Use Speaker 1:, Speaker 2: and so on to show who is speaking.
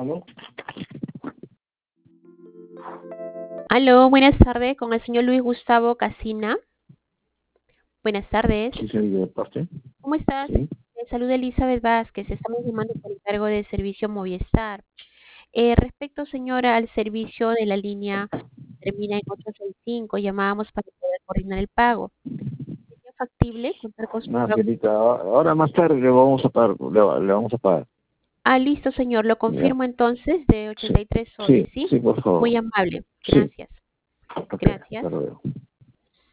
Speaker 1: ¿no?
Speaker 2: Aló, buenas tardes, con el señor Luis Gustavo Casina. Buenas tardes.
Speaker 1: Sí, soy de parte.
Speaker 2: ¿Cómo estás?
Speaker 1: Sí.
Speaker 2: Saluda Elizabeth Vázquez. Estamos llamando por el cargo de servicio Movistar. Respecto, señora, al servicio de la línea que termina en 865, llamábamos para poder coordinar el pago. ¿Sería factible contar con su
Speaker 1: Nada,
Speaker 2: pago?
Speaker 1: señorita, ahora más tarde le vamos a pagar, le vamos a pagar.
Speaker 2: Ah, listo, señor. Lo
Speaker 1: Ya.
Speaker 2: confirmo entonces de
Speaker 1: Sí,
Speaker 2: 83 soles,
Speaker 1: sí,
Speaker 2: ¿sí?
Speaker 1: sí, por favor.
Speaker 2: Muy amable.
Speaker 1: Sí.
Speaker 2: Gracias.
Speaker 1: Ok,
Speaker 2: Gracias.
Speaker 1: hasta luego.